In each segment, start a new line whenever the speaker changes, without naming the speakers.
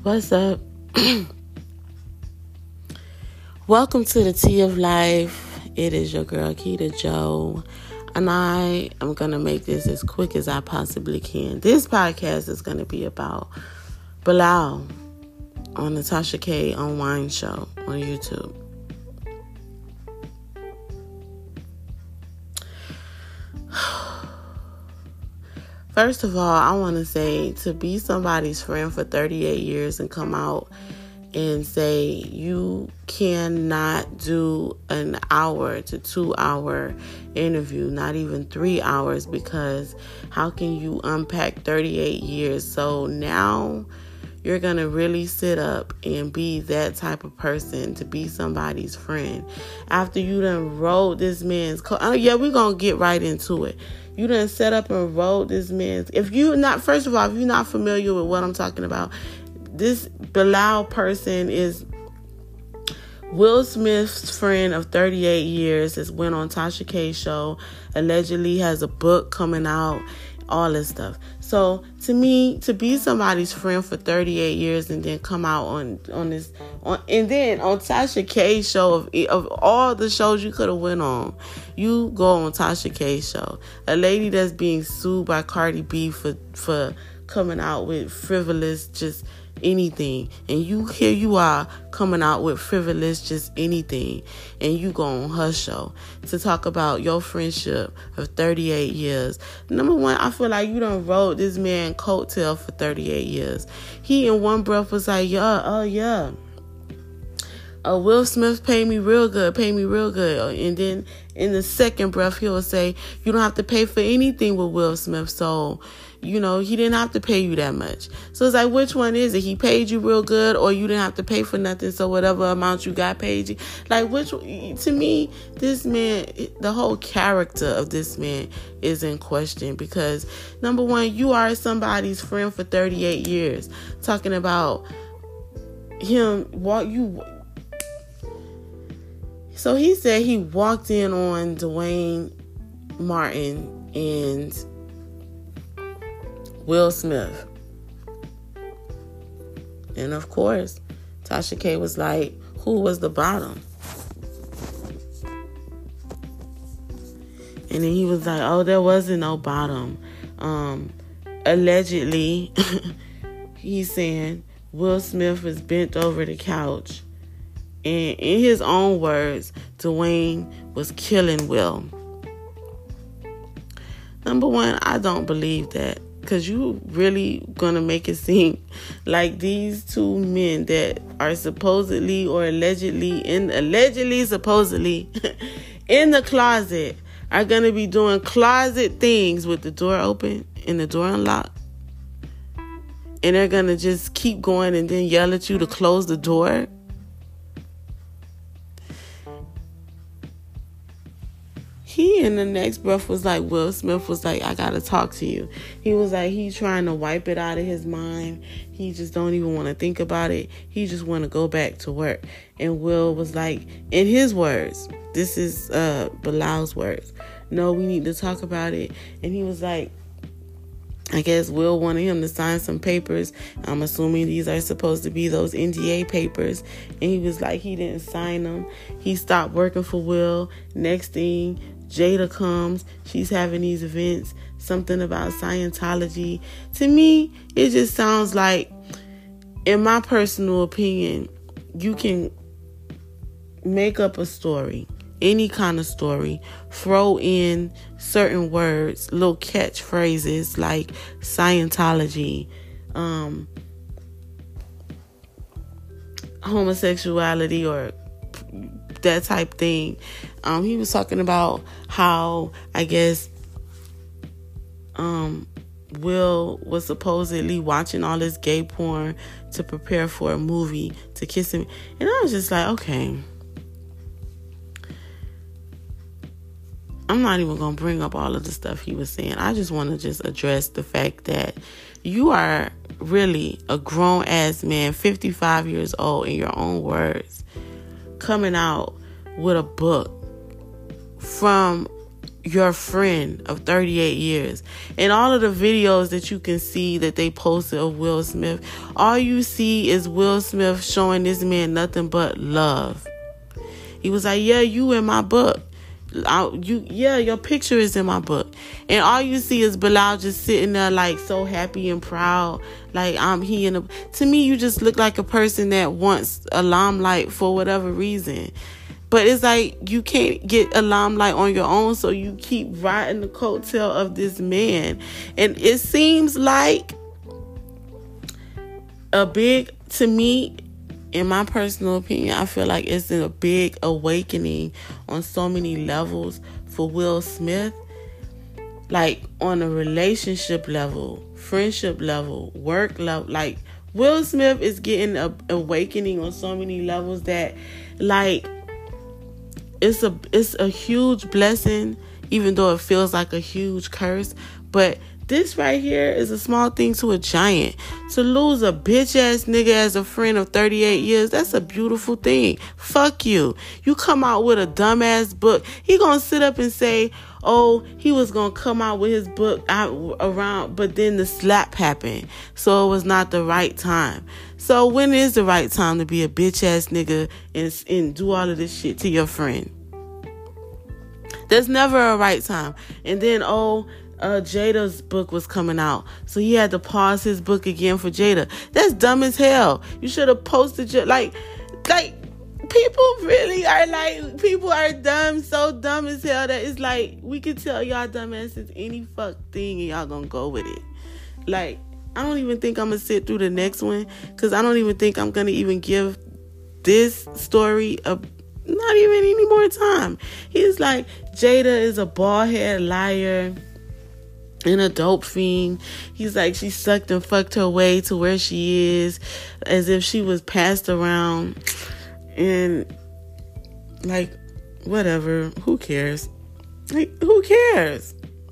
What's up? Welcome to the Tea of Life. It is your girl, Keita Joe. And I am going to make this as quick as I possibly can. This podcast is going to be about Bilal on the Tasha K. Unwind show on YouTube. First of all, I want to say, to be somebody's friend for 38 years and come out and say you cannot do an hour to 2 hour interview, not even 3 hours, because how can you unpack 38 years? So now you're going to really sit up and be that type of person to be somebody's friend after you done wrote this man's we're going to get right into it. You done set up and wrote this man's... If you're not familiar with what I'm talking about, this Bilal person is Will Smith's friend of 38 years. Has went on Tasha K's show. Allegedly has a book coming out. All this stuff. So to me, to be somebody's friend for 38 years and then come out on Tasha K's show of all the shows you could have went on, you go on Tasha K's show. A lady that's being sued by Cardi B for coming out with frivolous just anything, and here you are coming out with frivolous just anything, and you go on her show to talk about your friendship of 38 years. Number one, I feel like you done rode this man coattail for 38 years. He in one breath was like, Will Smith paid me real good. And then in the second breath, he'll say, you don't have to pay for anything with Will Smith. So, he didn't have to pay you that much. So it's like, which one is it? He paid you real good, or you didn't have to pay for nothing, so whatever amount you got paid you? Like, to me, this man, the whole character of this man is in question, because number one, you are somebody's friend for 38 years. Talking about him, so he said he walked in on Dwayne Martin and Will Smith. And of course, Tasha K was like, who was the bottom? And then he was like, oh, there wasn't no bottom. Allegedly, he's saying Will Smith was bent over the couch. And in his own words, Dwayne was killing Will. Number one, I don't believe that. Because you really going to make it seem like these two men that are supposedly in the closet are going to be doing closet things with the door open and the door unlocked. And they're going to just keep going and then yell at you to close the door. He in the next breath was like, Will Smith was like, I gotta talk to you. He was like, he's trying to wipe it out of his mind. He just don't even want to think about it. He just want to go back to work. And Will was like, in his words, this is Bilal's words, no, we need to talk about it. And he was like, I guess Will wanted him to sign some papers. I'm assuming these are supposed to be those NDA papers. And he was like, he didn't sign them. He stopped working for Will. Next thing, Jada comes. She's having these events. Something about Scientology. To me, it just sounds like, in my personal opinion, you can make up a story. Any kind of story, throw in certain words, little catchphrases like Scientology, homosexuality, or that type thing. He was talking about how, I guess, Will was supposedly watching all this gay porn to prepare for a movie to kiss him. And I was just like, okay, I'm not even going to bring up all of the stuff he was saying. I just want to just address the fact that you are really a grown-ass man, 55 years old, in your own words, coming out with a book from your friend of 38 years. And all of the videos that you can see that they posted of Will Smith, all you see is Will Smith showing this man nothing but love. He was like, yeah, you in my book. Your picture is in my book. And all you see is Bilal just sitting there like so happy and proud. Like to me, you just look like a person that wants a limelight for whatever reason. But it's like you can't get a limelight on your own, so you keep riding the coattail of this man. And it seems like to me, in my personal opinion, I feel like it's a big awakening on so many levels for Will Smith. Like on a relationship level, friendship level, work level. Like Will Smith is getting a awakening on so many levels that like it's a huge blessing, even though it feels like a huge curse. But this right here is a small thing to a giant. To lose a bitch ass nigga as a friend of 38 years, that's a beautiful thing. Fuck you. You come out with a dumbass book. He gonna sit up and say, oh, he was gonna come out with his book around, but then the slap happened. So it was not the right time. So when is the right time to be a bitch ass nigga and do all of this shit to your friend? There's never a right time. And then, Jada's book was coming out, so he had to pause his book again for Jada. That's dumb as hell. You should have posted like people really are like, people are dumb, so dumb as hell that it's like we could tell y'all dumbasses any fuck thing and y'all gonna go with it. Like, I don't even think I'm gonna sit through the next one, because I don't even think I'm gonna even give this story not even any more time. He's like, Jada is a bald-headed liar and a dope fiend. He's like, she sucked and fucked her way to where she is, as if she was passed around. And like, whatever, who cares? Like, who cares?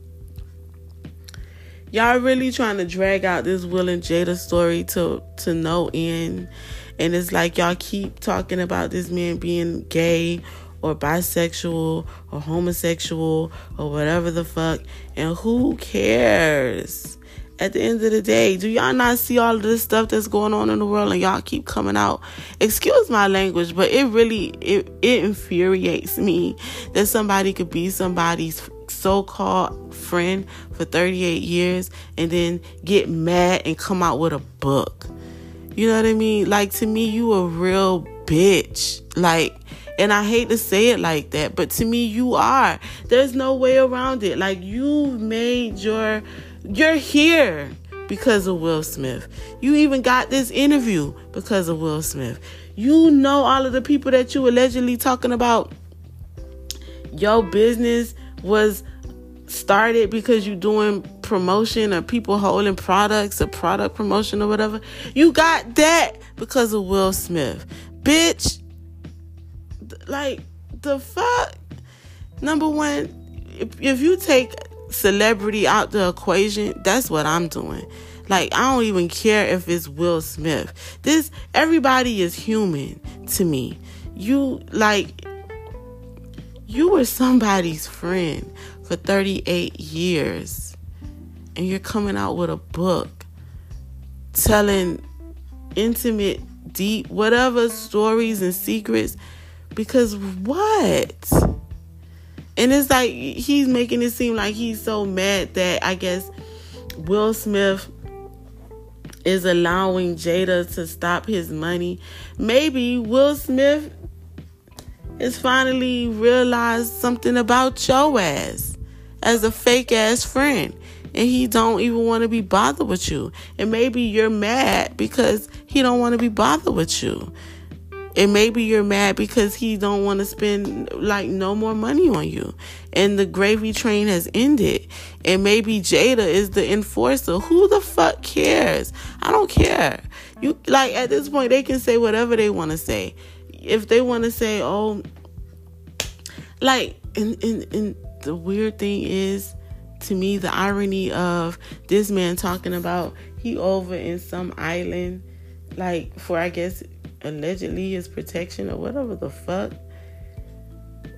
Y'all really trying to drag out this Will and Jada story to no end. And it's like y'all keep talking about this man being gay or bisexual or homosexual or whatever the fuck. And who cares? At the end of the day, do y'all not see all of this stuff that's going on in the world and y'all keep coming out? Excuse my language, but it really, it infuriates me that somebody could be somebody's so-called friend for 38 years and then get mad and come out with a book. You know what I mean? Like, to me, you a real bitch. Like, and I hate to say it like that, but to me, you are. There's no way around it. Like, you've made you're here because of Will Smith. You even got this interview because of Will Smith. You know all of the people that you allegedly talking about. Your business was started because you doing promotion or people holding products or product promotion or whatever. You got that because of Will Smith. Bitch. Like, the fuck? Number one, if you take celebrity out the equation, that's what I'm doing. Like, I don't even care if it's Will Smith. Everybody is human to me. You were somebody's friend for 38 years and you're coming out with a book telling intimate, deep, whatever stories and secrets, because what? And it's like he's making it seem like he's so mad that I guess Will Smith is allowing Jada to stop his money. Maybe Will Smith has finally realized something about your ass as a fake ass friend, and he don't even want to be bothered with you. And maybe you're mad because he don't want to be bothered with you. And maybe you're mad because he don't want to spend like no more money on you. And the gravy train has ended. And maybe Jada is the enforcer. Who the fuck cares? I don't care. You like, at this point they can say whatever they want to say. If they want to say, oh, like, and the weird thing is, to me, the irony of this man talking about he over in some island, like, for, I guess, allegedly his protection or whatever the fuck.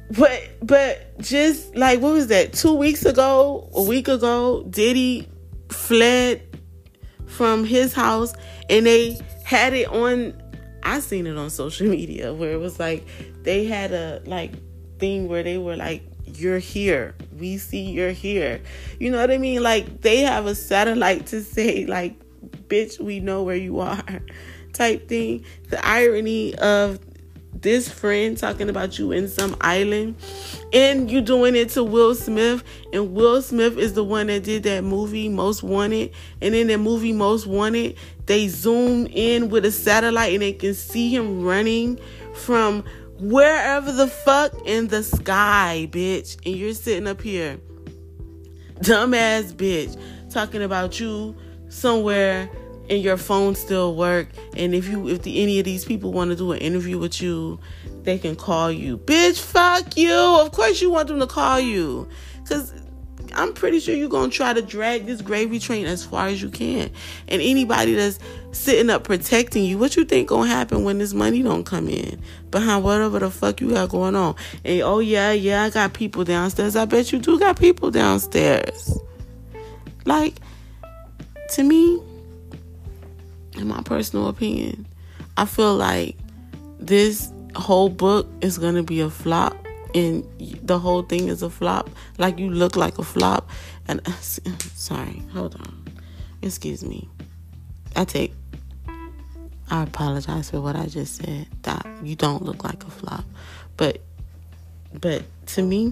But just like, what was that? 2 weeks ago, a week ago, Diddy fled from his house, and they had it on. I seen it on social media where it was like they had a like thing where they were like, "You're here. We see you're here." You know what I mean? Like they have a satellite to say like, "Bitch, we know where you are," type thing. The irony of this friend talking about you in some island, and you doing it to Will Smith, and Will Smith is the one that did that movie Most Wanted, and in that movie Most Wanted, they zoom in with a satellite and they can see him running from wherever the fuck in the sky, bitch, and you're sitting up here, dumbass bitch, talking about you somewhere and your phone still work, and if any of these people want to do an interview with you, they can call you. Bitch, fuck you. Of course you want them to call you, because I'm pretty sure you're going to try to drag this gravy train as far as you can. And anybody that's sitting up protecting you, what you think going to happen when this money don't come in behind whatever the fuck you got going on? And oh yeah, I got people downstairs. I bet you do got people downstairs. Like, to me, in my personal opinion, I feel like this whole book is going to be a flop, and the whole thing is a flop. Like, you look like a flop. And sorry, hold on. Excuse me. I apologize for what I just said. That you don't look like a flop. But to me,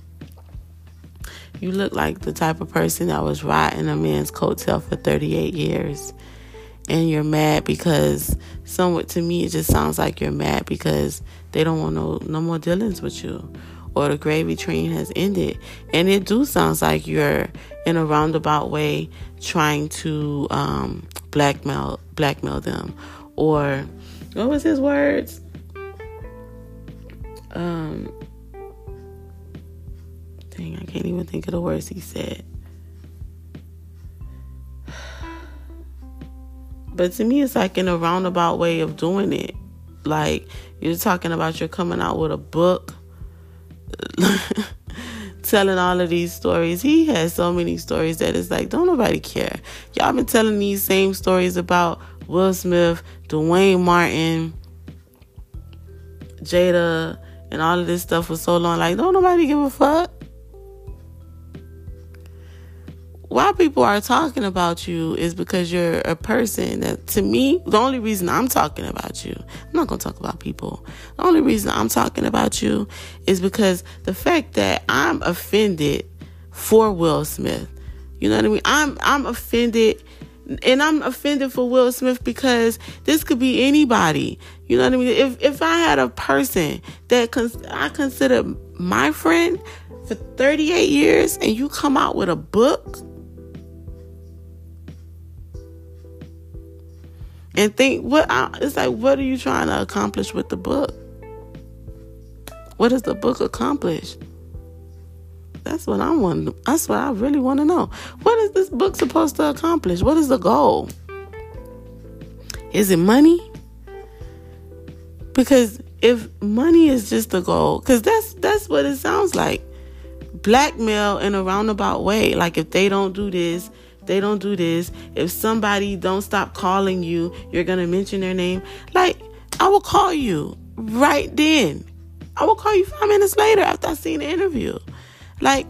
you look like the type of person that was riding a man's coattail for 38 years. And you're mad because to me, it just sounds like you're mad because they don't want no more dealings with you, or the gravy train has ended. And it do sounds like you're in a roundabout way trying to blackmail them, or what was his words? Dang, I can't even think of the words he said. But to me, it's like in a roundabout way of doing it. Like, you're talking about you're coming out with a book, telling all of these stories. He has so many stories that it's like, don't nobody care. Y'all been telling these same stories about Will Smith, Dwayne Martin, Jada, and all of this stuff for so long. Like, don't nobody give a fuck. Why people are talking about you is because you're a person that, to me, the only reason I'm talking about you, I'm not going to talk about people. The only reason I'm talking about you is because the fact that I'm offended for Will Smith. You know what I mean? I'm offended, and I'm offended for Will Smith because this could be anybody. You know what I mean? If I had a person that I consider my friend for 38 years and you come out with a book and think, it's like, what are you trying to accomplish with the book? What does the book accomplish? That's what I really want to know. What is this book supposed to accomplish? What is the goal? Is it money? Because if money is just the goal, because that's what it sounds like. Blackmail in a roundabout way. Like, if they don't do this, they don't do this. If somebody don't stop calling you, you're going to mention their name. Like, I will call you right then. I will call you 5 minutes later after I seen the interview. Like,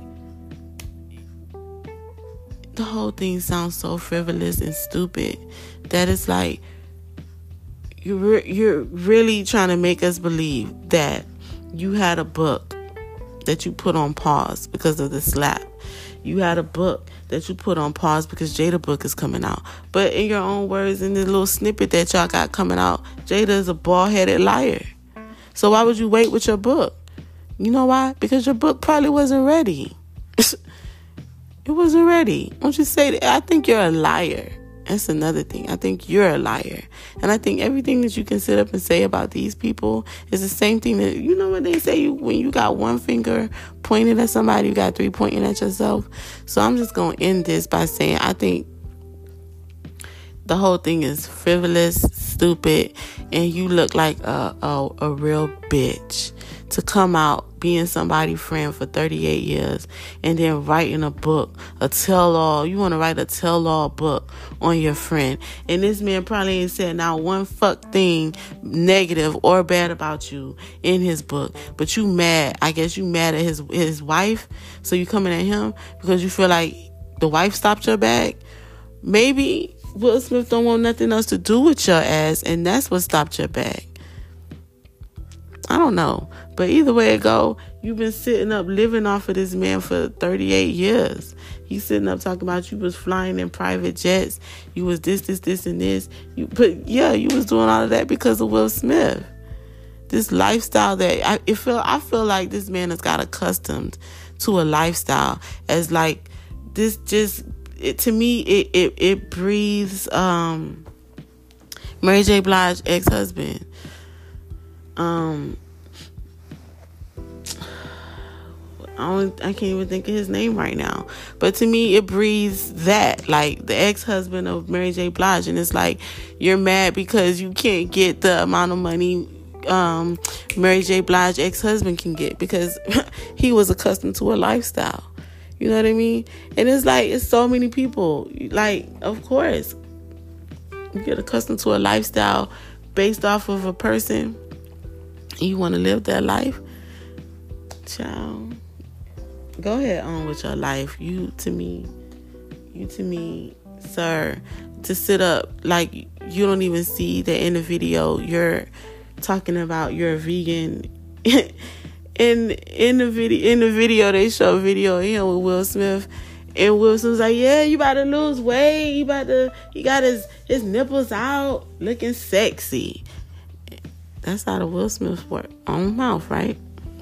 the whole thing sounds so frivolous and stupid that it's like you're really trying to make us believe that you had a book that you put on pause because of the slap. You had a book that you put on pause because Jada book is coming out. But in your own words, in the little snippet that y'all got coming out, Jada is a bald-headed liar. So why would you wait with your book? You know why? Because your book probably wasn't ready. It wasn't ready. Don't you say that? I think you're a liar. That's another thing. I think you're a liar. And I think everything that you can sit up and say about these people is the same thing that, you know what they say, when you got one finger pointed at somebody, you got 3 pointing at yourself. So I'm just going to end this by saying I think the whole thing is frivolous, stupid, and you look like a real bitch to come out being somebody's friend for 38 years and then writing a book, a tell-all. You want to write a tell-all book on your friend. And this man probably ain't said not one fuck thing negative or bad about you in his book. But you mad. I guess you mad at his wife. So you coming at him because you feel like the wife stopped your bag. Maybe Will Smith don't want nothing else to do with your ass, and that's what stopped your bag. I don't know. But either way it go, you've been sitting up living off of this man for 38 years. He's sitting up talking about you was flying in private jets. You was this, and this. You was doing all of that because of Will Smith. This lifestyle that I feel like this man has got accustomed to a lifestyle as like this just to me it breathes Mary J. Blige ex-husband. I can't even think of his name right now. But to me, it breathes that. Like, the ex-husband of Mary J. Blige. And it's like, you're mad because you can't get the amount of money Mary J. Blige ex-husband can get. Because he was accustomed to a lifestyle. You know what I mean? And it's like, it's so many people. Like, of course, you get accustomed to a lifestyle based off of a person. You want to live that life? Child, go ahead on with your life. You to me, sir, to sit up like you don't even see that in the video you're talking about you're a vegan. in the video they show a video of him with Will Smith, and Will Smith's like, yeah, you about to lose weight, he got his nipples out looking sexy. That's out of Will Smith's own mouth, right?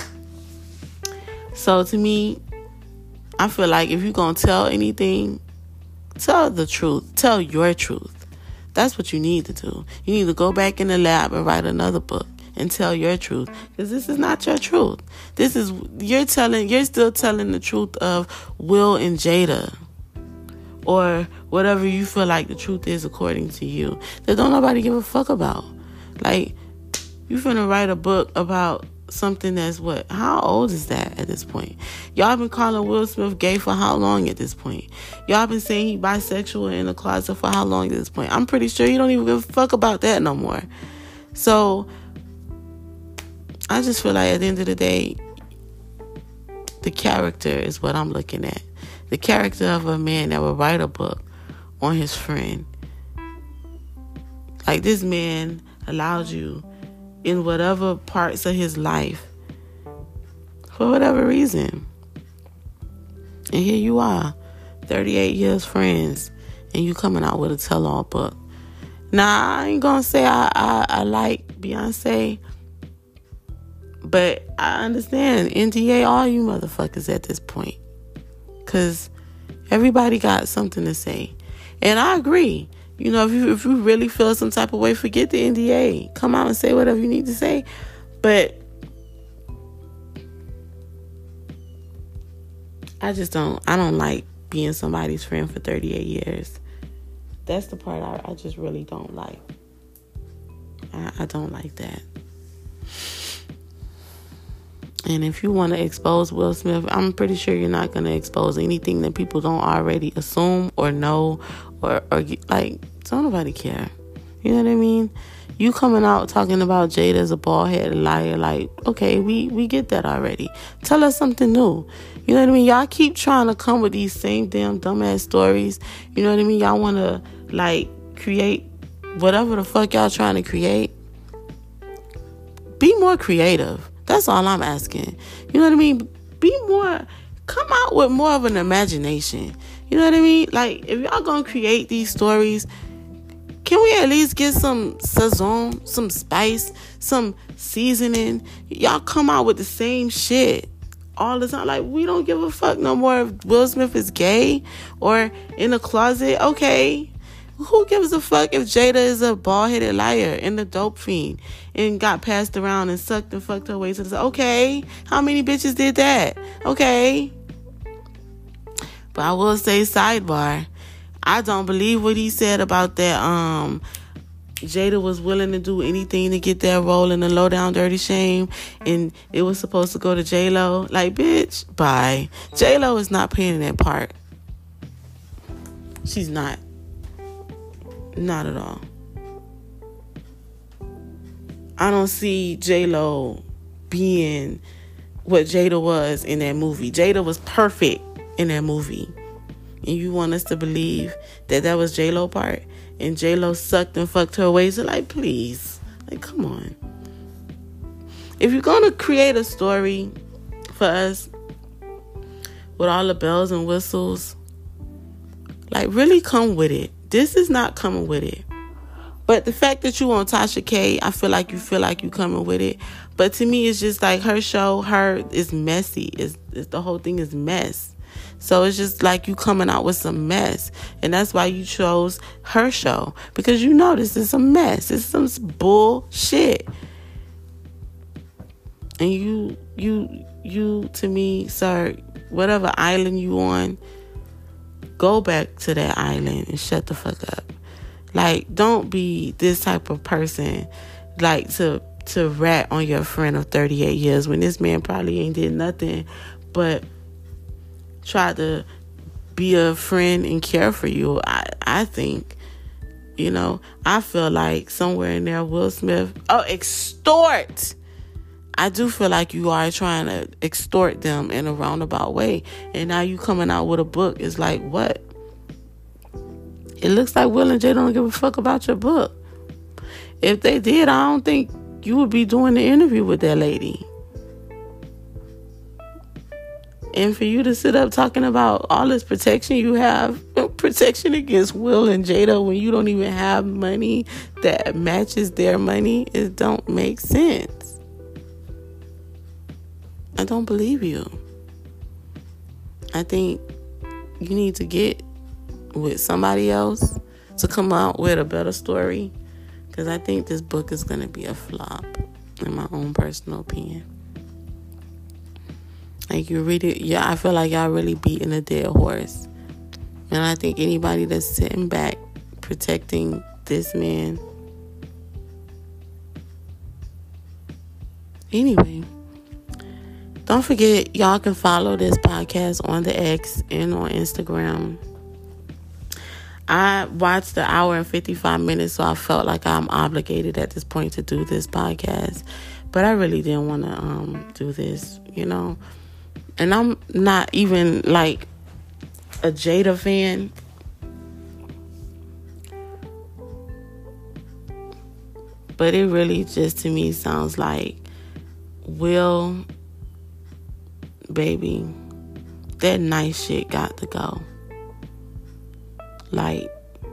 So to me, I feel like if you're going to tell anything, tell the truth. Tell your truth. That's what you need to do. You need to go back in the lab and write another book and tell your truth. Because this is not your truth. You're still telling the truth of Will and Jada. Or whatever you feel like the truth is according to you. That don't nobody give a fuck about. Like, you finna write a book about something that's what? How old is that at this point? Y'all been calling Will Smith gay for how long at this point? Y'all been saying he bisexual in the closet for how long at this point? I'm pretty sure you don't even give a fuck about that no more. So, I just feel like at the end of the day, the character is what I'm looking at. The character of a man that would write a book on his friend. Like, this man allowed you in whatever parts of his life for whatever reason. And here you are, 38 years friends, and you coming out with a tell-all book. Now, I ain't gonna say I like Beyonce, but I understand NDA all you motherfuckers at this point. Because everybody got something to say. And I agree. You know, if you really feel some type of way, forget the NDA. Come out and say whatever you need to say. But I don't like being somebody's friend for 38 years. That's the part I just really don't like. I don't like that. And if you want to expose Will Smith, I'm pretty sure you're not going to expose anything that people don't already assume or know or like, don't nobody care. You know what I mean? You coming out talking about Jada as a bald-headed liar, like, okay, we get that already. Tell us something new. You know what I mean? Y'all keep trying to come with these same damn dumbass stories. You know what I mean? Y'all want to, like, create whatever the fuck y'all trying to create. Be more creative. That's all I'm asking. You know what I mean? Come out with more of an imagination. You know what I mean? Like, if y'all gonna create these stories, can we at least get some sazon, some spice, some seasoning? Y'all come out with the same shit all the time. Like, we don't give a fuck no more if Will Smith is gay or in a closet. Okay. Who gives a fuck if Jada is a bald-headed liar and a dope fiend and got passed around and sucked and fucked her way to the side? Okay. How many bitches did that? Okay. But I will say, sidebar, I don't believe what he said about that Jada was willing to do anything to get that role in the Low Down Dirty Shame, and it was supposed to go to J-Lo. Like, bitch, bye. J-Lo is not playing that part. She's not. Not at all. I don't see J-Lo being what Jada was in that movie. Jada was perfect in that movie. And you want us to believe that that was J-Lo part? And J-Lo sucked and fucked her away? So, like, please. Like, come on. If you're going to create a story for us with all the bells and whistles, like, really come with it. This is not coming with it. But the fact that you on Tasha K, I feel like you coming with it. But to me, it's just like her show, is messy. It's the whole thing is mess. So it's just like you coming out with some mess. And that's why you chose her show. Because you know this is a mess. It's some bullshit. And you to me, sir, whatever island you on, go back to that island and shut the fuck up. Like, don't be this type of person, like, to rat on your friend of 38 years when this man probably ain't did nothing but try to be a friend and care for you. I think, you know, I feel like somewhere in there, Will Smith, extort. I do feel like you are trying to extort them in a roundabout way. And now you coming out with a book. It's like, what? It looks like Will and Jay don't give a fuck about your book. If they did, I don't think you would be doing the interview with that lady. And for you to sit up talking about all this protection you have, protection against Will and Jada when you don't even have money that matches their money, it don't make sense. I don't believe you. I think you need to get with somebody else to come out with a better story, because I think this book is going to be a flop, in my own personal opinion. Like, you read it, yeah, I feel like y'all really beating a dead horse. And I think anybody that's sitting back protecting this man. Anyway, don't forget, y'all can follow this podcast on the X and on Instagram. I watched the hour and 55 minutes, so I felt like I'm obligated at this point to do this podcast. But I really didn't want to do this, you know. And I'm not even like a Jada fan. But it really just to me sounds like, Will, baby, that nice shit got to go. Like,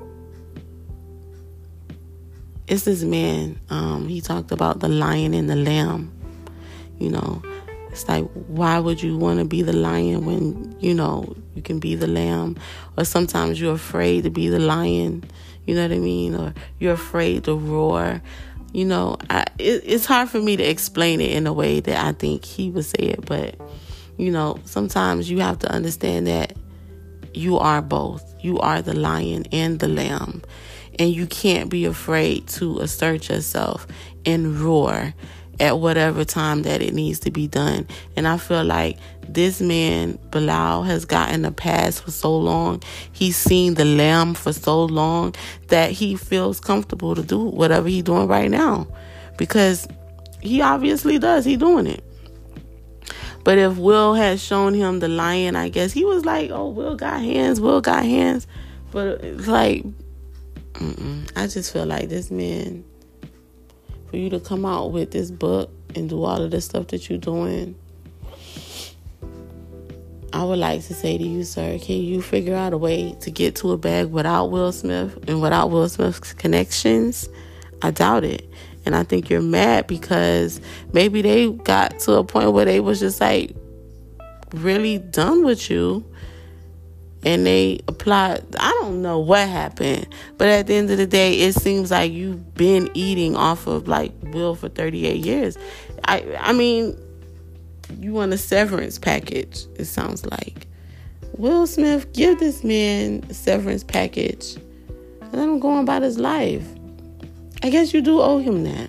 it's this man, he talked about the lion and the lamb. You know, it's like, why would you want to be the lion when, you know, you can be the lamb? Or sometimes you're afraid to be the lion, you know what I mean? Or you're afraid to roar. You know, it's hard for me to explain it in a way that I think he would say it. But, you know, sometimes you have to understand that you are both. You are the lion and the lamb. And you can't be afraid to assert yourself and roar at whatever time that it needs to be done. And I feel like this man, Bilal, has gotten a pass for so long. He's seen the lamb for so long that he feels comfortable to do whatever he's doing right now. Because he obviously does. He's doing it. But if Will had shown him the lion, I guess he was like, oh, Will got hands. But it's like, I just feel like this man, for you to come out with this book and do all of the stuff that you're doing, I would like to say to you, sir, can you figure out a way to get to a bag without Will Smith and without Will Smith's connections? I doubt it. And I think you're mad because maybe they got to a point where they was just like really done with you. And they applied. I don't know what happened. But at the end of the day, it seems like you've been eating off of like Will for 38 years. I mean, you want a severance package, it sounds like. Will Smith, give this man a severance package. Let him go on about his life. I guess you do owe him that.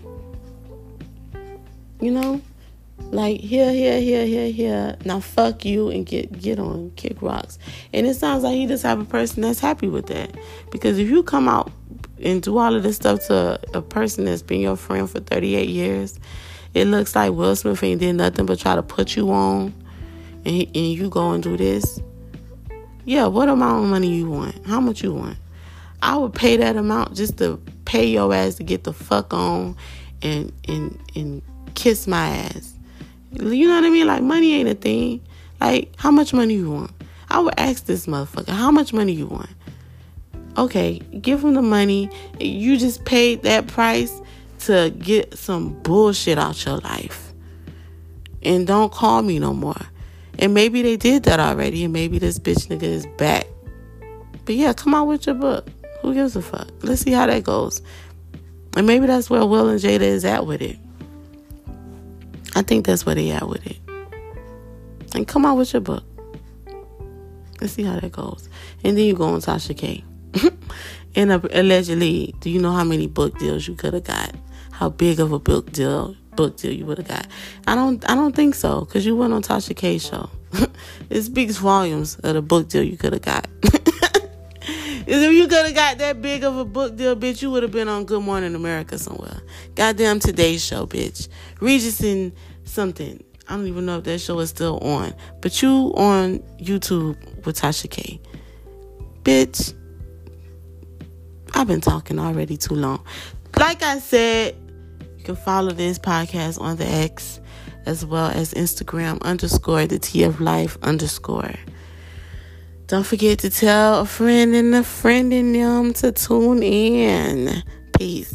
You know? Like, here. Now fuck you and get on, kick rocks. And it sounds like he the type of person that's happy with that. Because if you come out and do all of this stuff to a person that's been your friend for 38 years, it looks like Will Smith ain't did nothing but try to put you on, and you go and do this. Yeah, what amount of money you want? How much you want? I would pay that amount just to pay your ass to get the fuck on and kiss my ass. You know what I mean? Like, money ain't a thing. Like, how much money you want? I would ask this motherfucker, how much money you want? Okay, give him the money. You just paid that price to get some bullshit out your life. And don't call me no more. And maybe they did that already, and maybe this bitch nigga is back. But yeah, come out with your book. Who gives a fuck? Let's see how that goes. And maybe that's where Will and Jada is at with it. I think that's where they at with it. And come out with your book. Let's see how that goes. And then you go on Tasha K. And allegedly, do you know how many book deals you could have got? How big of a book deal you would have got? I don't think so, because you went on Tasha K's show. It speaks volumes of the book deal you could have got. If you could have got that big of a book deal, bitch, you would have been on Good Morning America somewhere. Goddamn Today's Show, bitch. Regis and something. I don't even know if that show is still on. But you on YouTube with Tasha K. Bitch, I've been talking already too long. Like I said, you can follow this podcast on the X as well as Instagram _ the TF Life _. Don't forget to tell a friend and a friend in them to tune in. Peace.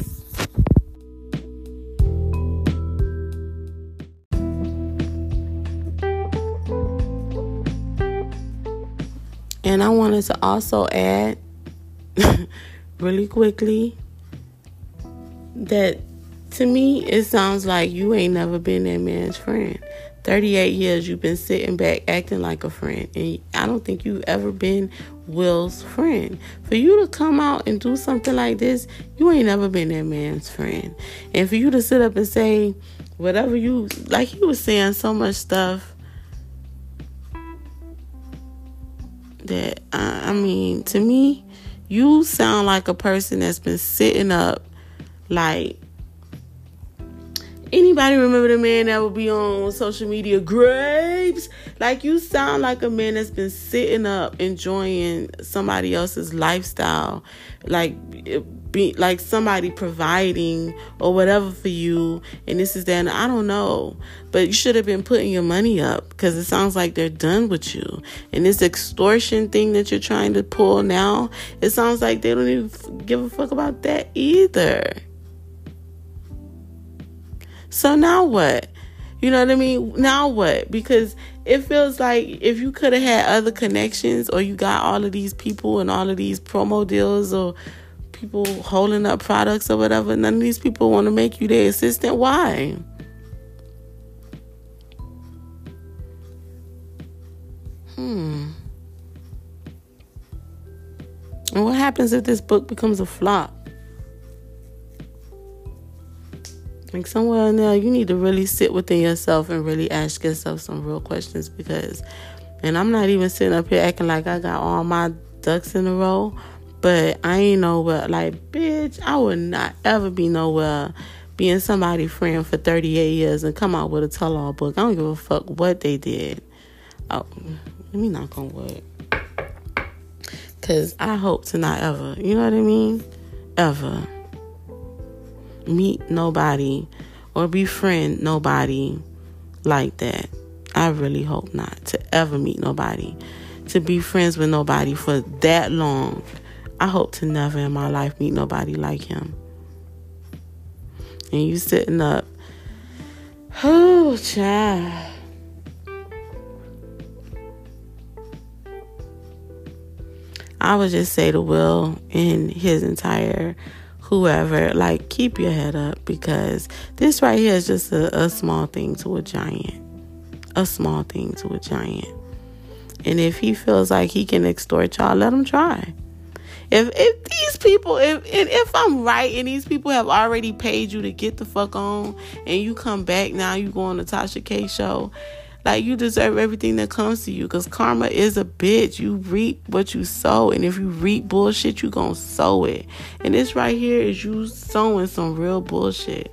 And I wanted to also add really quickly that to me it sounds like you ain't never been that man's friend. 38 years you've been sitting back acting like a friend, and I don't think you've ever been Will's friend. For you to come out and do something like this, you ain't never been that man's friend. And for you to sit up and say whatever you, like he was saying so much stuff that I mean, to me, you sound like a person that's been sitting up. Like, anybody remember the man that would be on social media, Grapes? Like, you sound like a man that's been sitting up enjoying somebody else's lifestyle, like somebody providing or whatever for you, and this is that, and I don't know, but you should have been putting your money up, because it sounds like they're done with you. And this extortion thing that you're trying to pull now, it sounds like they don't even give a fuck about that either. So now what? You know what I mean? Now what? Because it feels like if you could have had other connections, or you got all of these people and all of these promo deals, or people holding up products or whatever, none of these people want to make you their assistant. Why? And what happens if this book becomes a flop? Like, somewhere in there, you need to really sit within yourself and really ask yourself some real questions, because, and I'm not even sitting up here acting like I got all my ducks in a row, but I ain't nowhere. Like, bitch, I would not ever be nowhere being somebody's friend for 38 years and come out with a tell-all book. I don't give a fuck what they did. Oh, let me knock on wood. Because I hope to not ever, you know what I mean? Ever meet nobody or befriend nobody like that. I really hope not to ever meet nobody, to be friends with nobody for that long. I hope to never in my life meet nobody like him. And you sitting up, oh, child. I would just say to Will and his entire whoever, like, keep your head up, because this right here is just a small thing to a giant. A small thing to a giant. And if he feels like he can extort y'all, let him try. If these people, if I'm right and these people have already paid you to get the fuck on, and you come back now, you go on the Tasha K show, like, you deserve everything that comes to you, because karma is a bitch. You reap what you sow, and if you reap bullshit, you gonna sow it. And this right here is you sowing some real bullshit,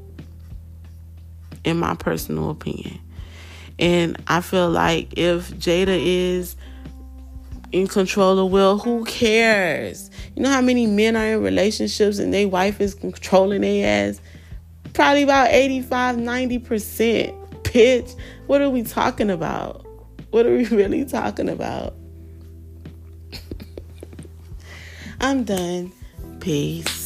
in my personal opinion. And I feel like if Jada is in control of Will, who cares? You know how many men are in relationships and their wife is controlling their ass? Probably about 85-90%. Bitch, what are we talking about? What are we really talking about? I'm done. Peace.